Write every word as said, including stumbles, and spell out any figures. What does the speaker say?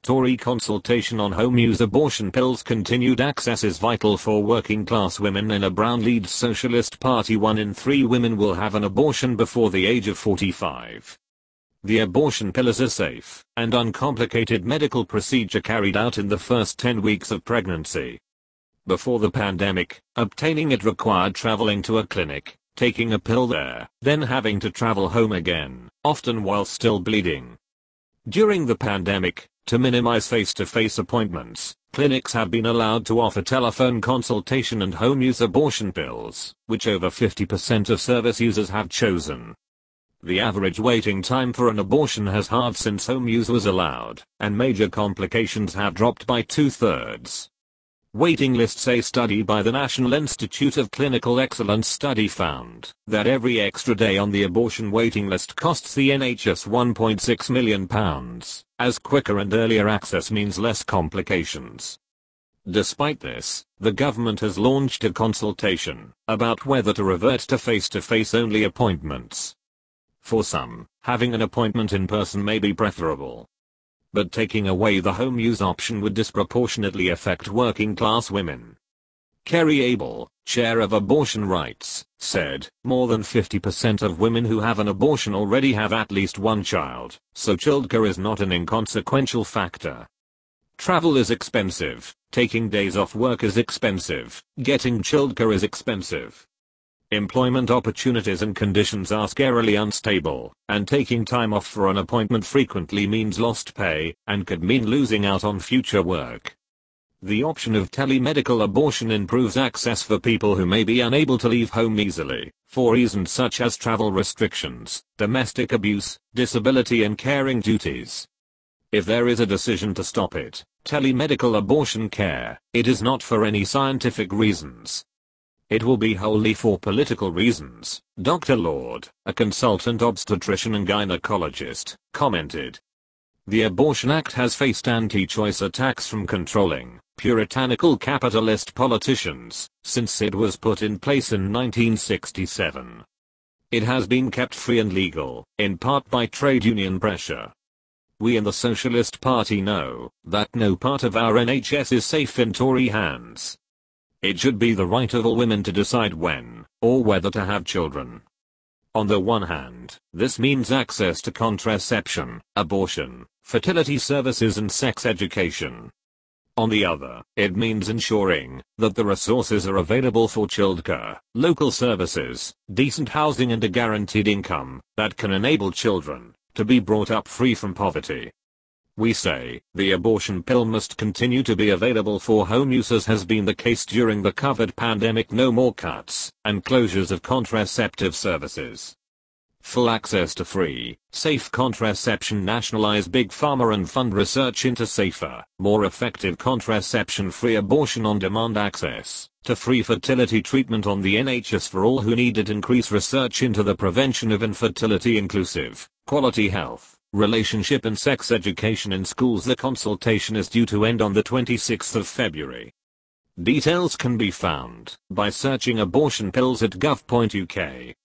Tory consultation on home-use abortion pills. Continued access is vital for working-class women. In a Brown-led Socialist Party, one in three women will have an abortion before the age of forty-five. The abortion pill is a safe and uncomplicated medical procedure carried out in the first ten weeks of pregnancy. Before the pandemic, obtaining it required traveling to a clinic, taking a pill there, then having to travel home again, often while still bleeding. During the pandemic, to minimize face-to-face appointments, clinics have been allowed to offer telephone consultation and home-use abortion pills, which over fifty percent of service users have chosen. The average waiting time for an abortion has halved since home use was allowed, and major complications have dropped by two-thirds. Waiting lists. A study by the National Institute of Clinical Excellence study found that every extra day on the abortion waiting list costs the N H S one point six million pounds, as quicker and earlier access means less complications. Despite this, the government has launched a consultation about whether to revert to face-to-face only appointments. For some, having an appointment in person may be preferable. But taking away the home use option would disproportionately affect working class women. Kerry Abel, chair of Abortion Rights, said, more than fifty percent of women who have an abortion already have at least one child, so childcare is not an inconsequential factor. Travel is expensive, taking days off work is expensive, getting childcare is expensive. Employment opportunities and conditions are scarily unstable, and taking time off for an appointment frequently means lost pay, and could mean losing out on future work. The option of telemedical abortion improves access for people who may be unable to leave home easily, for reasons such as travel restrictions, domestic abuse, disability and caring duties. If there is a decision to stop it, telemedical abortion care, it is not for any scientific reasons. It will be wholly for political reasons, Doctor Lord, a consultant obstetrician and gynecologist, commented. The Abortion Act has faced anti-choice attacks from controlling, puritanical capitalist politicians, since it was put in place in nineteen sixty-seven. It has been kept free and legal, in part by trade union pressure. We in the Socialist Party know that no part of our N H S is safe in Tory hands. It should be the right of all women to decide when, or whether to have children. On the one hand, this means access to contraception, abortion, fertility services and sex education. On the other, it means ensuring that the resources are available for childcare, local services, decent housing and a guaranteed income that can enable children to be brought up free from poverty. We say, the abortion pill must continue to be available for home use as has been the case during the COVID pandemic. No more cuts and closures of contraceptive services. Full access to free, safe contraception. Nationalize Big Pharma and fund research into safer, more effective contraception. Free abortion on demand. Access to free fertility treatment on the N H S for all who need it. Increase research into the prevention of infertility. Inclusive, quality health, relationship and sex education in schools. The consultation is due to end on the twenty-sixth of February. Details can be found by searching abortion pills at gov dot U K.